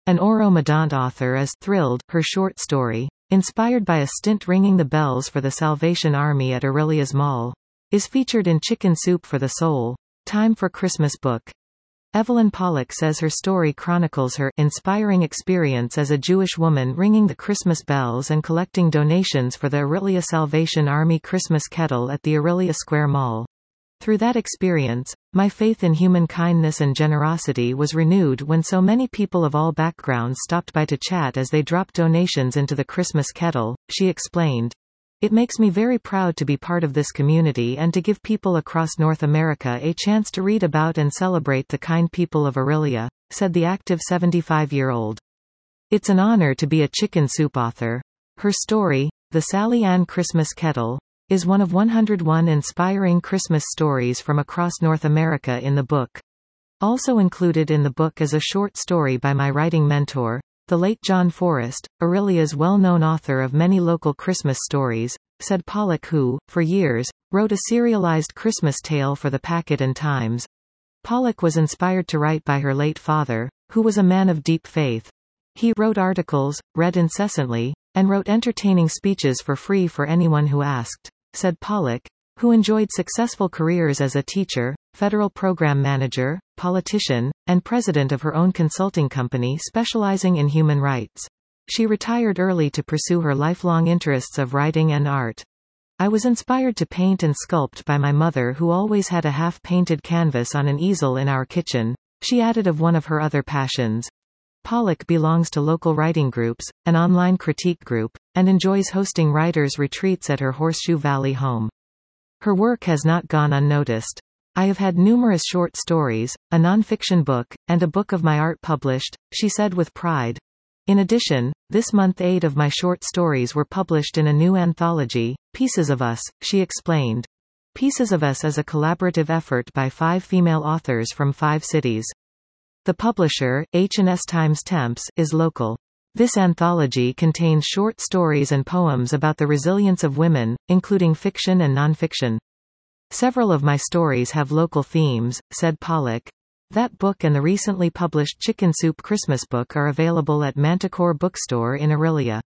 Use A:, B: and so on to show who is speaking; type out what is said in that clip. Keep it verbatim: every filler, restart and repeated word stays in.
A: An Oro-Medonte author is thrilled, her short story, inspired by a stint ringing the bells for the Salvation Army at Aurelia's Mall, is featured in Chicken Soup for the Soul. Time for Christmas book. Evelyn Pollock says her story chronicles her inspiring experience as a Jewish woman ringing the Christmas bells and collecting donations for the Aurelia Salvation Army Christmas kettle at the Aurelia Square Mall. Through that experience, my faith in human kindness and generosity was renewed when so many people of all backgrounds stopped by to chat as they dropped donations into the Christmas kettle, she explained. It makes me very proud to be part of this community and to give people across North America a chance to read about and celebrate the kind people of Aurelia, said the active seventy-five-year-old. It's an honor to be a Chicken Soup author. Her story, The Sally Ann Christmas Kettle, is one of one hundred one inspiring Christmas stories from across North America in the book. Also included in the book is a short story by my writing mentor, the late John Forrest, Aurelia's well-known author of many local Christmas stories, said Pollock, who, for years, wrote a serialized Christmas tale for the Packet and Times. Pollock was inspired to write by her late father, who was a man of deep faith. He wrote articles, read incessantly, and wrote entertaining speeches for free for anyone who asked, said Pollock, who enjoyed successful careers as a teacher, federal program manager, politician, and president of her own consulting company specializing in human rights. She retired early to pursue her lifelong interests of writing and art. I was inspired to paint and sculpt by my mother, who always had a half-painted canvas on an easel in our kitchen, she added of one of her other passions. Pollock belongs to local writing groups, an online critique group, and enjoys hosting writers' retreats at her Horseshoe Valley home. Her work has not gone unnoticed. I have had numerous short stories, a non-fiction book, and a book of my art published, she said with pride. In addition, this month eight of my short stories were published in a new anthology, Pieces of Us, she explained. Pieces of Us is a collaborative effort by five female authors from five cities. The publisher, H and S Times Temps, is local. This anthology contains short stories and poems about the resilience of women, including fiction and nonfiction. Several of my stories have local themes, said Pollock. That book and the recently published Chicken Soup Christmas book are available at Manticore Bookstore in Aurelia.